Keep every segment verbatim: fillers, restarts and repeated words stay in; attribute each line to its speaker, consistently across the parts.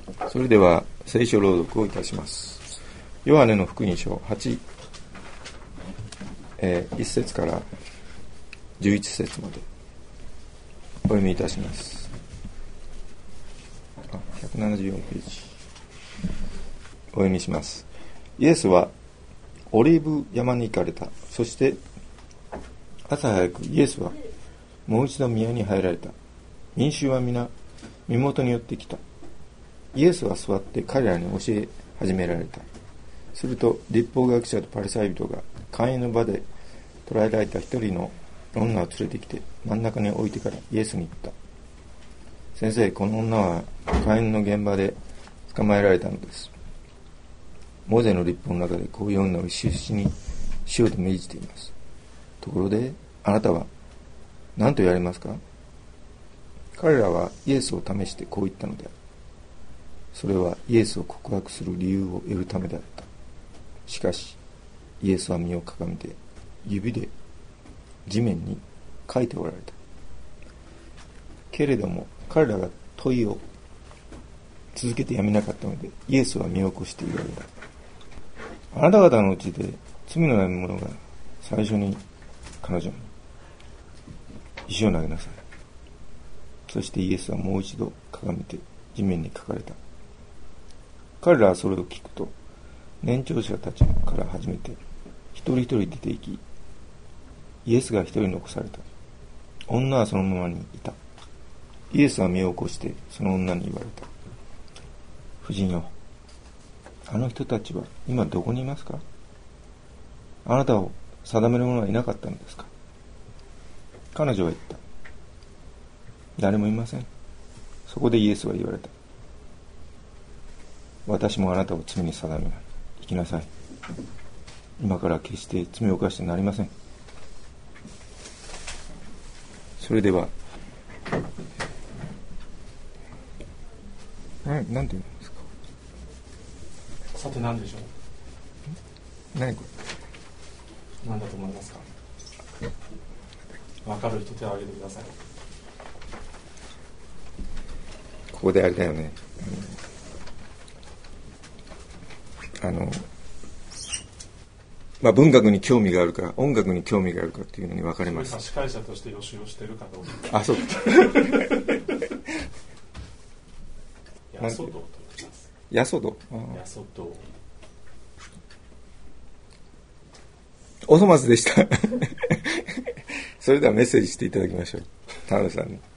Speaker 1: それでは聖書朗読をいたします。ヨハネの福音書はち、えー、いっ節からじゅういち節までお読みいたします。あ、ひゃくななじゅうよんページお読みします。イエスはオリーブ山に行かれた。そして朝早くイエスはもう一度宮に入られた。民衆は皆身元に寄ってきた。イエスは座って彼らに教え始められた。すると律法学者とパリサイ人が会員の場で捕らえられた一人の女を連れてきて真ん中に置いてからイエスに言った。先生、この女は会員の現場で捕まえられたのです。モーゼの律法の中でこういう女を石石にしようと命じています。ところであなたは何と言われますか？彼らはイエスを試してこう言ったのである。それはイエスを告白する理由を得るためであった。しかしイエスは身をかがめて指で地面に書いておられた。けれども彼らが問いを続けてやめなかったのでイエスは身を起こして言われた。あなた方のうちで罪のない者が最初に彼女に石を投げなさい。そしてイエスはもう一度かがめて地面に書かれた。彼らはそれを聞くと年長者たちから始めて一人一人出て行き、イエスが一人残された。女はそのままにいた。イエスは身を起こしてその女に言われた。夫人よ、あの人たちは今どこにいますか？あなたを定める者はいなかったのですか？彼女は言った。誰もいません。そこでイエスは言われた。私もあなたを罪に定めない。生きなさい。今から決して罪を犯してなりません。それではな、なんて言うんですか。
Speaker 2: さて何でしょう。
Speaker 1: 何こ
Speaker 2: れ何だと思いますか。分かる人手を挙げてください。
Speaker 1: ここであれだよね、あの、まあ、文学に興味があるか音楽に興味があるかっていうのに分かれます。
Speaker 2: 司会者として予習をしているかどうか。
Speaker 1: あ、そうか。
Speaker 2: ヤソドと言います。
Speaker 1: ヤソド。
Speaker 2: ヤソド。
Speaker 1: お粗末でした。それではメッセージしていただきましょう。田辺さんに。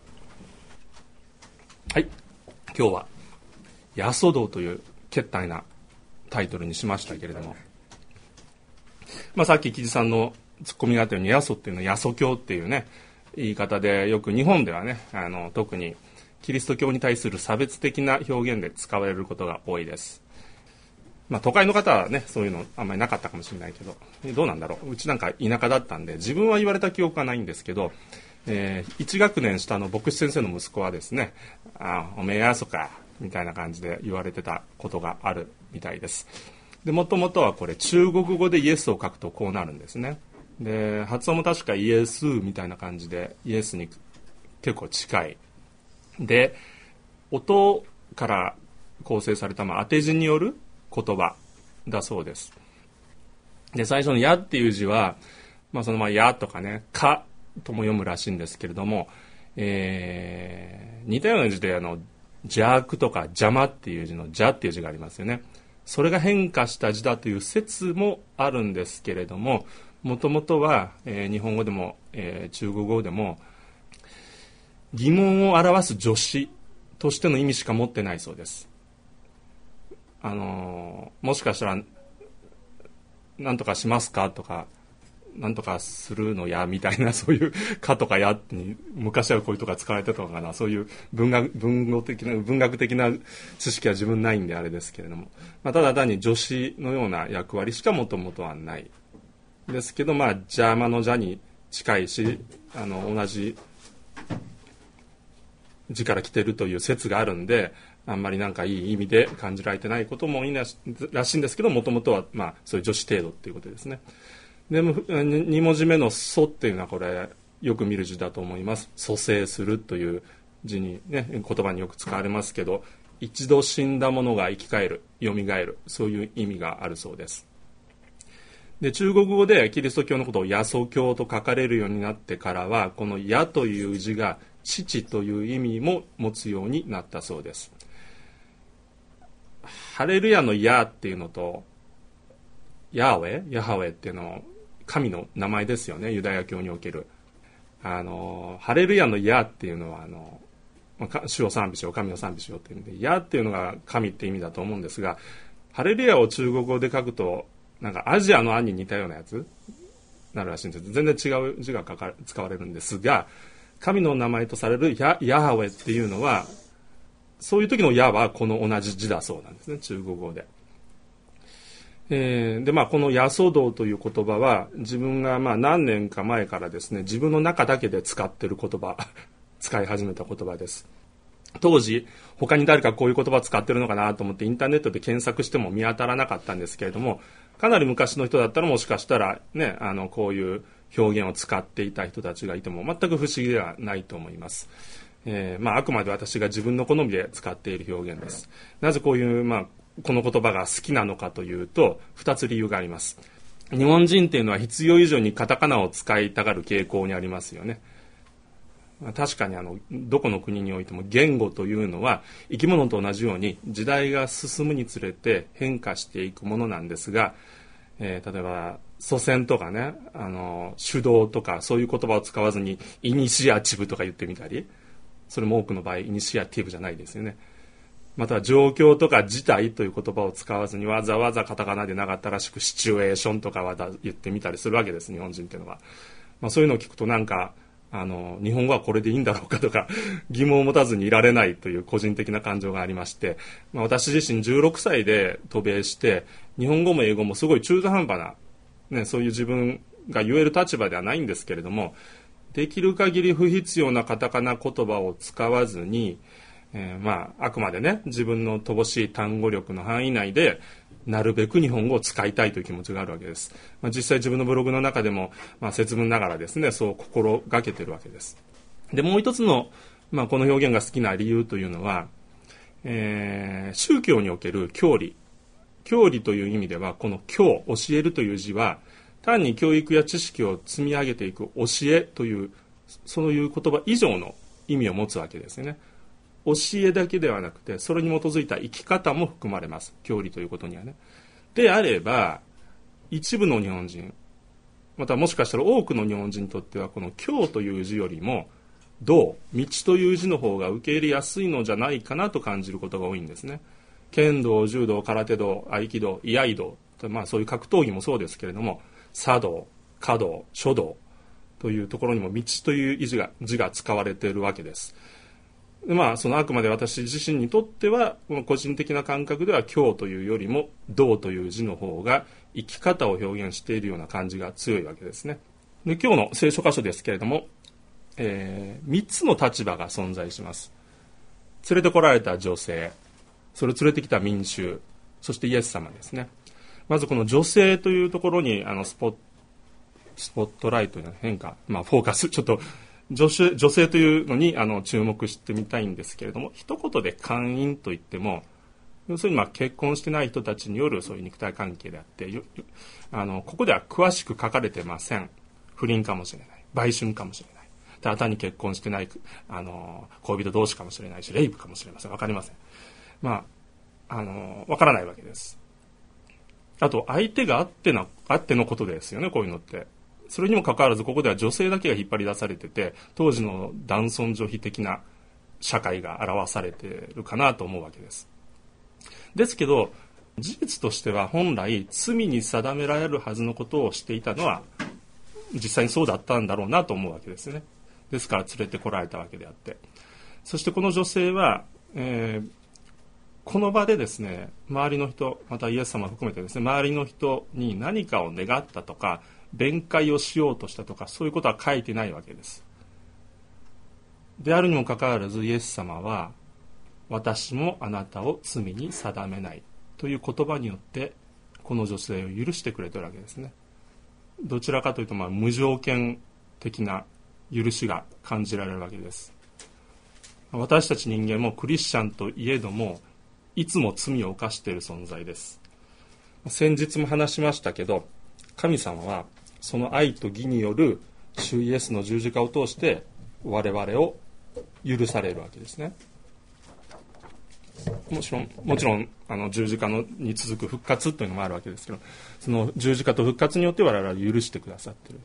Speaker 2: はい。今日はヤソドという傑大なタイトルにしましたけれども、まあ、さっき木地さんのツッコミがあったようにヤソっていうのはヤソ教っていうね言い方で、よく日本ではね、あの特にキリスト教に対する差別的な表現で使われることが多いです。まあ、都会の方はねそういうのあんまりなかったかもしれないけど、どうなんだろう。うちなんか田舎だったんで自分は言われた記憶はないんですけど、えー、いち学年下の牧師先生の息子はですね、あおめえやそかみたいな感じで言われてたことがあるみたいです。で、もともとはこれ中国語でイエスを書くとこうなるんですね。で、発音も確かイエスみたいな感じでイエスに結構近い。で、音から構成された、まあ、当て字による言葉だそうです。で、最初のやっていう字は、まあ、そのまあやとかね、かとも読むらしいんですけれども、えー、似たような字であの邪悪とか邪魔っていう字の邪っていう字がありますよね。それが変化した字だという説もあるんですけれども、もともとは、えー、日本語でも、えー、中国語でも疑問を表す助詞としての意味しか持ってないそうです。あのー、もしかしたら何とかしますかとか何とかするのやみたいな、そういうかとかやに昔はこういうとか使われてたのかな。そういう文学、文語的な文学的な知識は自分ないんであれですけれども、まあ、ただ単に助詞のような役割しかもともとはないですけど、まあ邪魔の邪に近いし、あの同じ字から来てるという説があるんで、あんまりなんかいい意味で感じられてないこともいいらしいんですけど、もともとはまあそういう助詞程度っていうことですね。でもに文字目の祖っていうのはこれよく見る字だと思います。蘇生するという字にね、言葉によく使われますけど、 一度死んだものが生き返る、よみがえる、そういう意味があるそうです。で、中国語でキリスト教のことをヤソ教と書かれるようになってからは、このヤという字が父という意味も持つようになったそうです。ハレルヤのヤっていうのとヤーウェヤハウェっていうのは神の名前ですよね、ユダヤ教における。あのハレルヤのヤっていうのはあの主を賛美しよう、神を賛美しようっていうんで、ヤっていうのが神って意味だと思うんですが、ハレルヤを中国語で書くとなんかアジアの案に似たようなやつなるらしいんです。全然違う字が書か使われるんですが、神の名前とされる ヤ, ヤハウェっていうのは、そういう時のヤはこの同じ字だそうなんですね、中国語で。えー、でまあこのヤソ道という言葉は自分がまあ何年か前からですね、自分の中だけで使ってる言葉使い始めた言葉です。当時他に誰かこういう言葉使ってるのかなと思ってインターネットで検索しても見当たらなかったんですけれども、かなり昔の人だったらもしかしたらね、あのこういう表現を使っていた人たちがいても全く不思議ではないと思います。えーまあ、あくまで私が自分の好みで使っている表現です。なぜこういう、まあ、この言葉が好きなのかというとふたつ理由があります。日本人っていうのは必要以上にカタカナを使いたがる傾向にありますよね。確かにあのどこの国においても言語というのは生き物と同じように時代が進むにつれて変化していくものなんですが、えー、例えば祖先とかね、あの主導とかそういう言葉を使わずにイニシアチブとか言ってみたり、それも多くの場合イニシアティブじゃないですよね。または状況とか事態という言葉を使わずにわざわざカタカナで長ったらしくシチュエーションとかは言ってみたりするわけです、日本人っていうのは。まあ、そういうのを聞くとなんかあの日本語はこれでいいんだろうかとか疑問を持たずにいられないという個人的な感情がありまして、まあ、私自身じゅうろくさいで渡米して日本語も英語もすごい中途半端な、ね、そういう自分が言える立場ではないんですけれども、できる限り不必要なカタカナ言葉を使わずに、えーまあ、あくまでね自分の乏しい単語力の範囲内でなるべく日本語を使いたいという気持ちがあるわけです。まあ、実際自分のブログの中でも、まあ、節分ながらですねそう心がけているわけです。でもう一つの、まあ、この表現が好きな理由というのは、えー、宗教における教理教理という意味ではこの教教えるという字は単に教育や知識を積み上げていく教えというそういう言葉以上の意味を持つわけですよね。教えだけではなくてそれに基づいた生き方も含まれます、教理ということにはね。であれば一部の日本人、またもしかしたら多くの日本人にとってはこの教という字よりも道、道という字の方が受け入れやすいのじゃないかなと感じることが多いんですね。剣道、柔道、空手道、合気道、居合道、まあ、そういう格闘技もそうですけれども、茶道、華道、書道というところにも道という字が、字が使われているわけです。まあ、そのあくまで私自身にとってはこの個人的な感覚では教というよりも道という字の方が生き方を表現しているような感じが強いわけですね。で今日の聖書箇所ですけれども、えー、みっつの立場が存在します。連れてこられた女性、それを連れてきた民衆、そしてイエス様ですね。まずこの女性というところにあのスポッスポットライトの変化、まあ、フォーカスちょっと女性、女性というのにあの注目してみたいんですけれども、一言で姦淫といっても要するにまあ結婚してない人たちによるそういう肉体関係であって、あのここでは詳しく書かれてません。不倫かもしれない、売春かもしれない、ただ単に結婚してないあの恋人同士かもしれないし、レイプかもしれません。分かりません。まああの分からないわけです。あと相手があってのあってのことですよね、こういうのって。それにもかかわらずここでは女性だけが引っ張り出されてて、当時の男尊女卑的な社会が表されているかなと思うわけです。ですけど事実としては本来罪に定められるはずのことをしていたのは実際にそうだったんだろうなと思うわけですね。ですから連れてこられたわけであって、そしてこの女性は、えー、この場でですね、周りの人、またイエス様含めてですね、周りの人に何かを願ったとか弁解をしようとしたとか、そういうことは書いてないわけです。であるにもかかわらずイエス様は私もあなたを罪に定めないという言葉によってこの女性を許してくれているわけですね。どちらかというとまあ無条件的な許しが感じられるわけです。 私たち人間もクリスチャンといえどもいつも罪を犯している存在です。先日も話しましたけど、神様はその愛と義による主イエスの十字架を通して我々を許されるわけですね。もちろん、もちろんあの十字架のに続く復活というのもあるわけですけど、その十字架と復活によって我々は許してくださっている。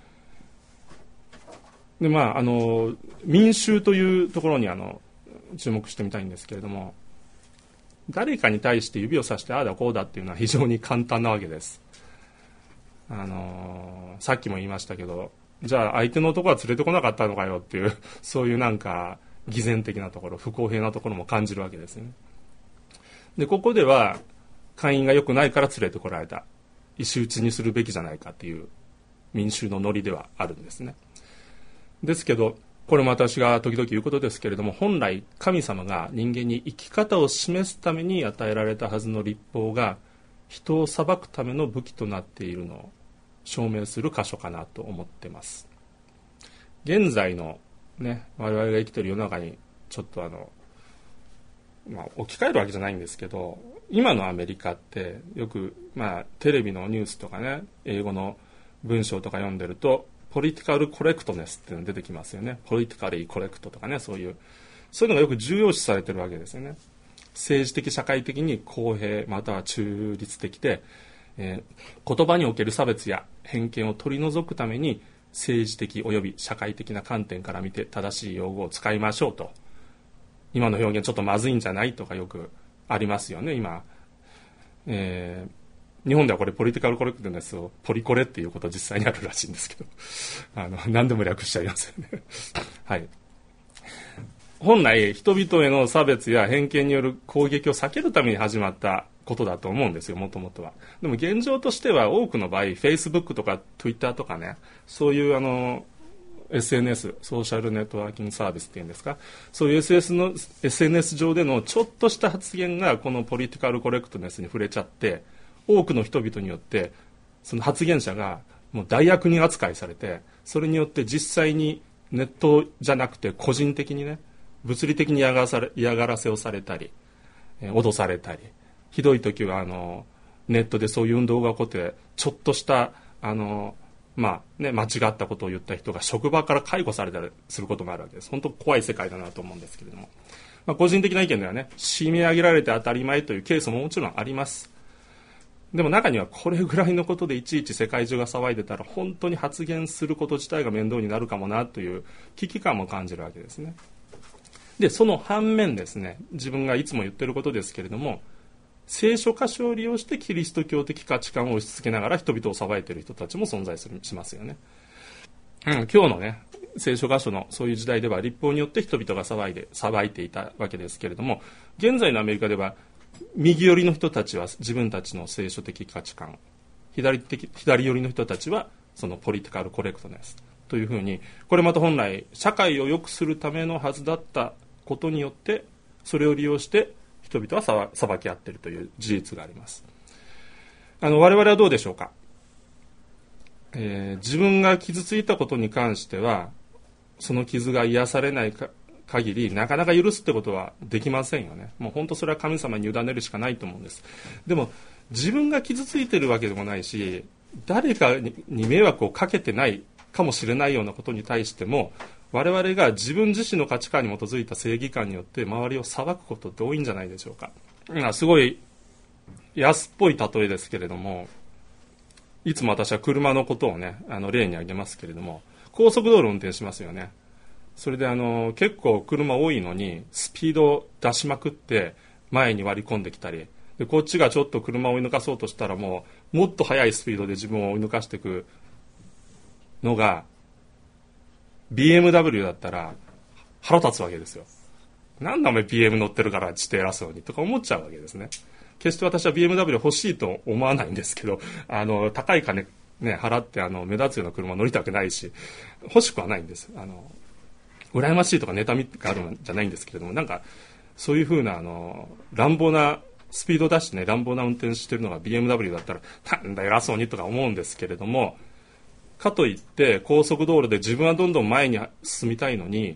Speaker 2: で、まあ、あの民衆というところにあの注目してみたいんですけれども、誰かに対して指をさしてああだこうだっていうのは非常に簡単なわけです。あのさっきも言いましたけど、じゃあ相手の男は連れてこなかったのかよっていうそういうなんか偽善的なところ、不公平なところも感じるわけですよね。で、ここでは会員が良くないから連れてこられた、石打ちにするべきじゃないかっていう民衆のノリではあるんですね。ですけど、これも私が時々言うことですけれども、本来神様が人間に生き方を示すために与えられたはずの律法が人を裁くための武器となっているのを証明する箇所かなと思っています。現在のね、我々が生きている世の中にちょっとあの、まあ、置き換えるわけじゃないんですけど、今のアメリカってよく、まあ、テレビのニュースとかね、英語の文章とか読んでるとポリティカルコレクトネスっていうのが出てきますよね。ポリティカリーコレクトとかね、そういうそういうのがよく重要視されてるわけですよね。政治的社会的に公平または中立的で、えー、言葉における差別や偏見を取り除くために政治的および社会的な観点から見て正しい用語を使いましょうと。今の表現ちょっとまずいんじゃないとかよくありますよね。今、えー日本ではこれポリティカルコレクトネスをポリコレっていうこと実際にあるらしいんですけどあの何でも略しちゃいますよねはい。本来人々への差別や偏見による攻撃を避けるために始まったことだと思うんですよ、もともとは。でも現状としては多くの場合 Facebook とか Twitter とかね、そういうあの エスエヌエス ソーシャルネットワーキングサービスっていうんですか、そういう エスエヌエス 上でのちょっとした発言がこのポリティカルコレクトネスに触れちゃって、多くの人々によってその発言者がもう大悪人扱いされて、それによって実際にネットじゃなくて個人的にね、物理的に嫌がらせ、嫌がらせをされたり、えー、脅されたり、ひどい時はあのネットでそういう運動が起こってちょっとしたあの、まあね、間違ったことを言った人が職場から解雇されたりすることもあるわけです。本当怖い世界だなと思うんですけれども、まあ、個人的な意見ではね、締め上げられて当たり前というケースももちろんあります。でも中にはこれぐらいのことでいちいち世界中が騒いでたら本当に発言すること自体が面倒になるかもなという危機感も感じるわけですね。でその反面ですね、自分がいつも言ってることですけれども、聖書箇所を利用してキリスト教的価値観を押し付けながら人々を裁いている人たちも存在するしますよね、うん、今日のね聖書箇所のそういう時代では律法によって人々が騒いで裁いていたわけですけれども、現在のアメリカでは右寄りの人たちは自分たちの聖書的価値観、左的左寄りの人たちはそのポリティカルコレクトネスというふうに、これまた本来社会を良くするためのはずだったことによってそれを利用して人々は裁き合っているという事実があります。あの我々はどうでしょうか。えー、自分が傷ついたことに関してはその傷が癒されないか限りなかなか許すってことはできませんよね。もう本当それは神様に委ねるしかないと思うんです。でも自分が傷ついてるわけでもないし、誰かに迷惑をかけてないかもしれないようなことに対しても、我々が自分自身の価値観に基づいた正義感によって周りを裁くことって多いんじゃないでしょうか。すごい安っぽい例えですけれども、いつも私は車のことをねあの例に挙げますけれども、高速道路を運転しますよね。それであの結構車多いのにスピードを出しまくって前に割り込んできたりで、こっちがちょっと車を追い抜かそうとしたらもうもっと速いスピードで自分を追い抜かしていくのが ビーエムダブリュー だったら腹立つわけですよ。なんだお前 ビーエム 乗ってるからちって偉そうにとか思っちゃうわけですね。決して私は ビーエムダブリュー 欲しいと思わないんですけど、あの高い金、ね、払ってあの目立つような車乗りたくないし欲しくはないんです。あの羨ましいとか妬みがあるんじゃないんですけれども、なんかそういう風なあの乱暴なスピード出してね乱暴な運転してるのが ビーエムダブリュー だったらなんだ偉そうにとか思うんですけれども、かといって高速道路で自分はどんどん前に進みたいのに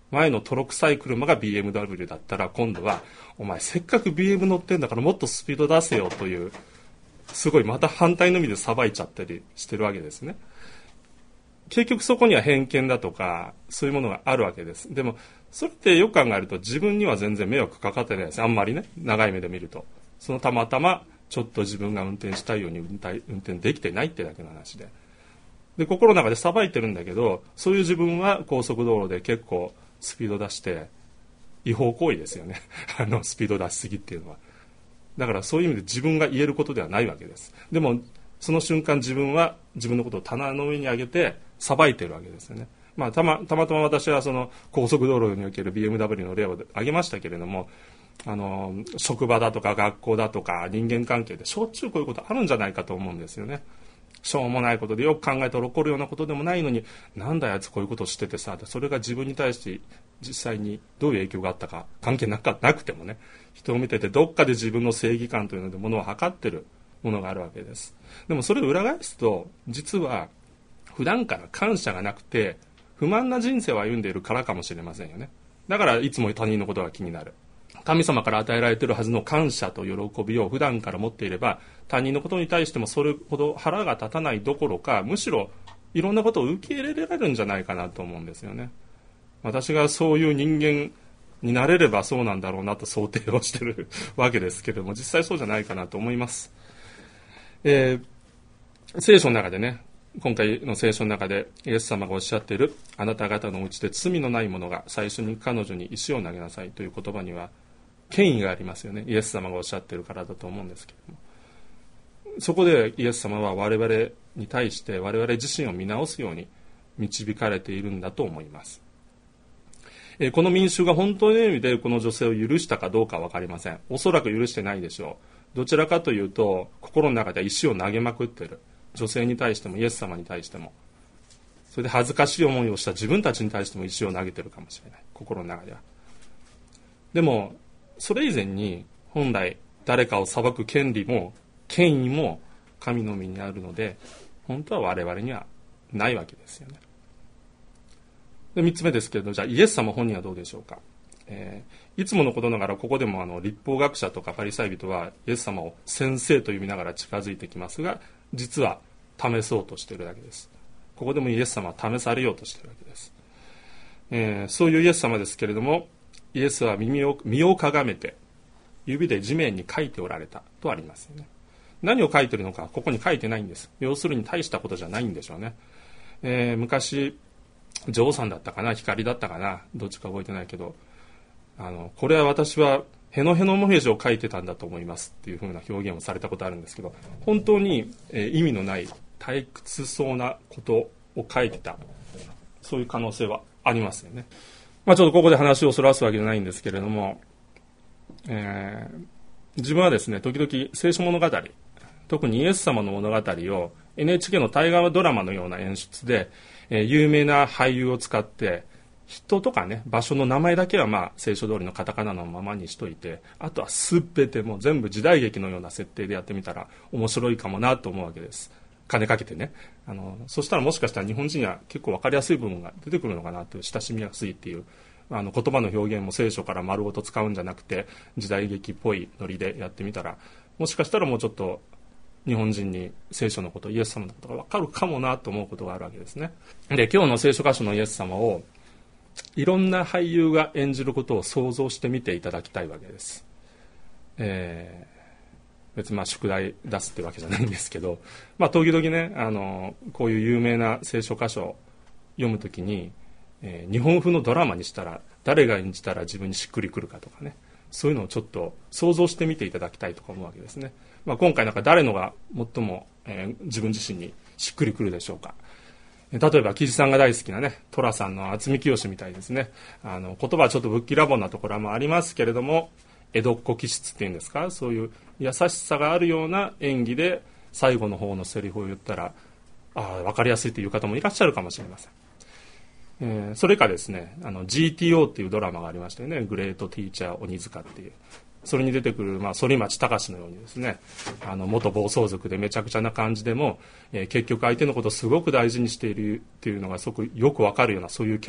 Speaker 2: 前の泥臭い車が ビーエムダブリュー だったら、今度はお前せっかく ビーエム 乗ってんだからもっとスピード出せよという、すごいまた反対の意味でさばいちゃったりしてるわけですね。結局そこには偏見だとかそういうものがあるわけです。でもそれってよく考えると自分には全然迷惑かかってないです。あんまりね、長い目で見ると。そのたまたまちょっと自分が運転したいように運転、運転できてないってだけの話で。で、心の中でさばいてるんだけど、そういう自分は高速道路で結構スピード出して違法行為ですよね。あのスピード出しすぎっていうのは。だからそういう意味で自分が言えることではないわけです。でもその瞬間自分は自分のことを棚の上に上げてさばいてるわけですよね。まあ、たま、たまたま私はその高速道路における ビーエムダブリュー の例を挙げましたけれども、あの職場だとか学校だとか人間関係でしょっちゅうこういうことあるんじゃないかと思うんですよね。しょうもないことでよく考えたら起こるようなことでもないのに、なんだあいつこういうことをしててさ、それが自分に対して実際にどういう影響があったか関係なかなくてもね、人を見ててどっかで自分の正義感というのでものを測ってるものがあるわけです。でもそれを裏返すと、実は普段から感謝がなくて不満な人生を歩んでいるからかもしれませんよね。だからいつも他人のことが気になる。神様から与えられているはずの感謝と喜びを普段から持っていれば、他人のことに対してもそれほど腹が立たないどころか、むしろいろんなことを受け入れられるんじゃないかなと思うんですよね。私がそういう人間になれればそうなんだろうなと想定をしているわけですけれども、実際そうじゃないかなと思います。えー、聖書の中でね、今回の聖書の中でイエス様がおっしゃっている、あなた方のうちで罪のない者が最初に彼女に石を投げなさいという言葉には権威がありますよね。イエス様がおっしゃっているからだと思うんですけれども、そこでイエス様は我々に対して我々自身を見直すように導かれているんだと思います。えこの民衆が本当の意味でこの女性を許したかどうかは分かりません。おそらく許してないでしょう。どちらかというと心の中で石を投げまくっている。女性に対してもイエス様に対しても、それで恥ずかしい思いをした自分たちに対しても石を投げているかもしれない、心の中では。でもそれ以前に本来誰かを裁く権利も権威も神の身にあるので、本当は我々にはないわけですよね。でみっつめですけれど、じゃあイエス様本人はどうでしょうか。えー、いつものことながらここでもあの律法学者とかパリサイ人はイエス様を先生と呼びながら近づいてきますが、実は試そうとしているだけです。ここでもイエス様は試されようとしているわけです。えー、そういうイエス様ですけれども、イエスは耳を身をかがめて指で地面に書いておられたとありますよね。何を書いているのかここに書いてないんです。要するに大したことじゃないんでしょうね。えー、昔ジョーさんだったかな、光だったかな、どっちか覚えてないけど、あのこれは私はへのへのもへじを書いてたんだと思いますっていう風な表現をされたことあるんですけど、本当に、えー、意味のない退屈そうなことを書いてた、そういう可能性はありますよね。まあ、ちょっとここで話をそらすわけじゃないんですけれども、えー、自分はですね、時々聖書物語、特にイエス様の物語を エヌエイチケー の大河ドラマのような演出で、えー、有名な俳優を使って人とかね、場所の名前だけはまあ聖書通りのカタカナのままにしといて、あとは全てもう全部時代劇のような設定でやってみたら面白いかもなと思うわけです。金かけてね。あのそしたらもしかしたら日本人には結構分かりやすい部分が出てくるのかなという、親しみやすいっていう、あの言葉の表現も聖書から丸ごと使うんじゃなくて時代劇っぽいノリでやってみたら、もしかしたらもうちょっと日本人に聖書のこと、イエス様のことが分かるかもなと思うことがあるわけですね。で、今日の聖書箇所のイエス様をいろんな俳優が演じることを想像してみていただきたいわけです。えー、別にまあ宿題出すってわけじゃないんですけど、まあ、時々ね、あのこういう有名な聖書箇所を読むときに、えー、日本風のドラマにしたら誰が演じたら自分にしっくりくるかとかね、そういうのをちょっと想像してみていただきたいとか思うわけですね。まあ、今回なんか誰のが最も、えー、自分自身にしっくりくるでしょうか。例えば木地さんが大好きなね、寅さんの渥美清みたいですね。あの言葉はちょっとぶっきらぼうなところもありますけれども、江戸っ子気質っていうんですか、そういう優しさがあるような演技で最後の方のセリフを言ったら、ああ分かりやすいという方もいらっしゃるかもしれません。えー、それかですね、あの ジーティーオー っていうドラマがありましたよね。グレートティーチャー鬼塚っていう、それに出てくる、まあ、反町隆史のようにですね、あの元暴走族でめちゃくちゃな感じでも、えー、結局相手のことをすごく大事にしているっていうのがすごくよくわかるような、そういうキャラ、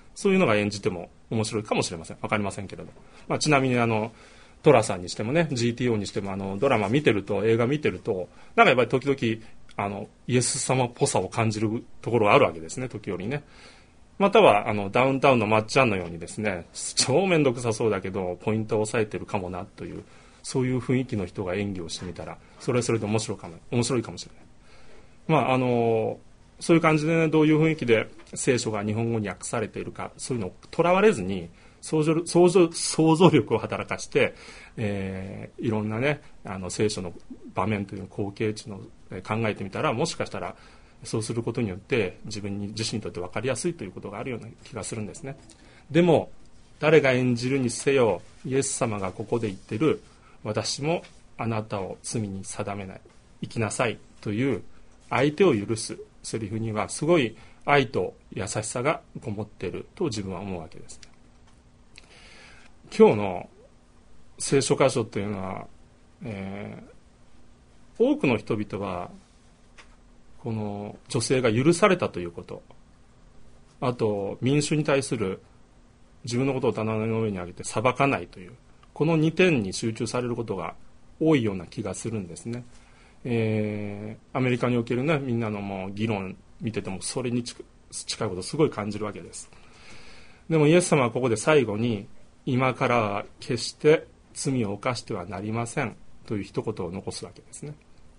Speaker 2: そういうのが演じても面白いかもしれません。わかりませんけれど、まあ、ちなみにあのトラさんにしてもね ジーティーオー にしてもあのドラマ見てると映画見てるとなんかやっぱり時々あのイエス様っぽさを感じるところがあるわけですね、時折ね。またはあのダウンタウンのまっちゃんのようにですね、超面倒くさそうだけどポイントを押さえてるかもなという、そういう雰囲気の人が演技をしてみたらそれはそれで面白いかも面白いかもしれない。まああのそういう感じで、ね、どういう雰囲気で聖書が日本語に訳されているか、そういうのをとらわれずに想像、想像、想像力を働かして、えー、いろんなねあの聖書の場面という光景値の考えてみたら、もしかしたらそうすることによって自分に自身にとって分かりやすいということがあるような気がするんですね。でも誰が演じるにせよ、イエス様がここで言ってる、私もあなたを罪に定めない、生きなさいという相手を許すセリフにはすごい愛と優しさがこもっていると自分は思うわけですね。今日の聖書箇所というのは、えー、多くの人々はこの女性が許されたということ、あと民衆に対する自分のことを棚の上に上げて裁かないという、このにてんに集中されることが多いような気がするんですね。えー、アメリカにおける、ね、みんなのもう議論見ててもそれに近いことをすごい感じるわけです。でもイエス様はここで最後に、今からは決して罪を犯してはなりませんという一言を残すわけですね。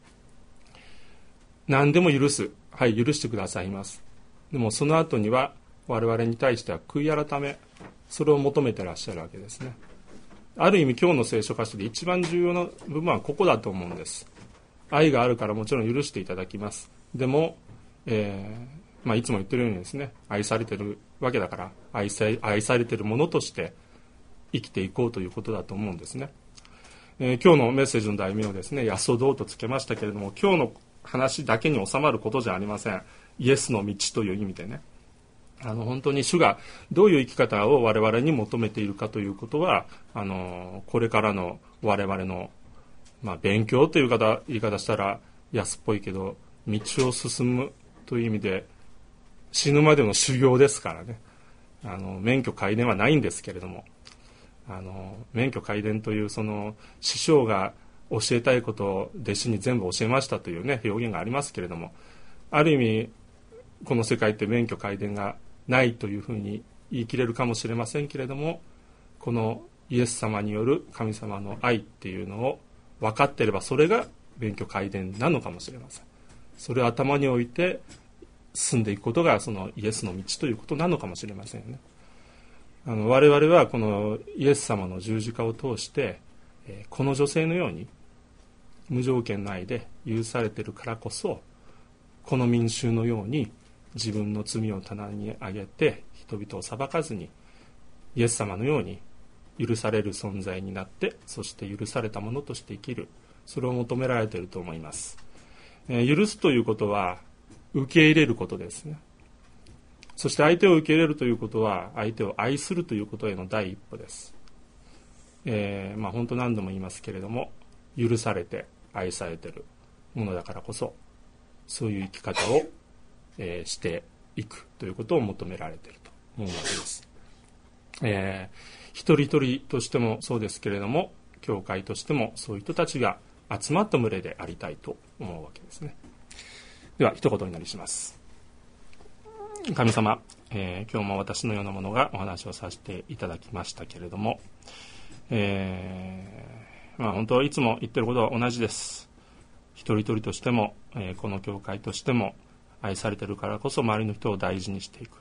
Speaker 2: 何でも許す、はい、許してくださいます。でもその後には我々に対しては悔い改め、それを求めてらっしゃるわけですね。ある意味今日の聖書箇所で一番重要な部分はここだと思うんです。愛があるからもちろん許していただきます。でも、えーまあ、いつも言ってるようにですね、愛されてるわけだから愛さ、愛されてるものとして生きていこうということだと思うんですね。えー、今日のメッセージの題名をですね、安どうとつけましたけれども、今日の話だけに収まることじゃありません。イエスの道という意味でね、あの本当に主がどういう生き方を我々に求めているかということは、あのこれからの我々の、まあ、勉強という方言い方したら安っぽいけど、道を進むという意味で死ぬまでの修行ですからね。あの免許皆伝はないんですけれども、あの免許皆伝というその師匠が教えたいことを弟子に全部教えましたというね表現がありますけれども、ある意味この世界って免許皆伝がないというふうに言い切れるかもしれませんけれども、このイエス様による神様の愛っていうのを分かっていれば、それが免許皆伝なのかもしれません。それを頭に置いて進んでいくことがそのイエスの道ということなのかもしれませんよね。あの我々はこのイエス様の十字架を通して、えー、この女性のように無条件の愛で許されているからこそ、この民衆のように自分の罪を棚に上げて人々を裁かずに、イエス様のように許される存在になって、そして許されたものとして生きる、それを求められていると思います。えー、許すということは受け入れることですね。そして相手を受け入れるということは相手を愛するということへの第一歩です。えー、まあ本当何度も言いますけれども、許されて愛されているものだからこそ、そういう生き方を、えー、していくということを求められていると思うわけです。えー、一人一人としてもそうですけれども、教会としてもそういう人たちが集まった群れでありたいと思うわけですね。では一言お祈りします。神様、えー、今日も私のようなものがお話をさせていただきましたけれども、えーまあ、本当はいつも言ってることは同じです。一人一人としても、えー、この教会としても愛されているからこそ周りの人を大事にしていく、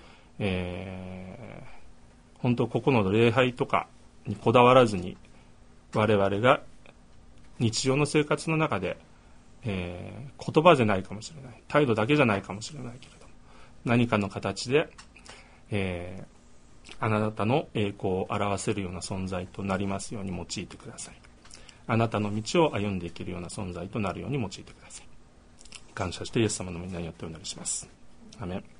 Speaker 2: えー、本当ここの礼拝とかにこだわらずに、我々が日常の生活の中で、えー、言葉じゃないかもしれない、態度だけじゃないかもしれないけれども、何かの形で、えー、あなたの栄光を表せるような存在となりますように用いてください。あなたの道を歩んでいけるような存在となるように用いてください。感謝してイエス様の皆によってお祈りします。アメン。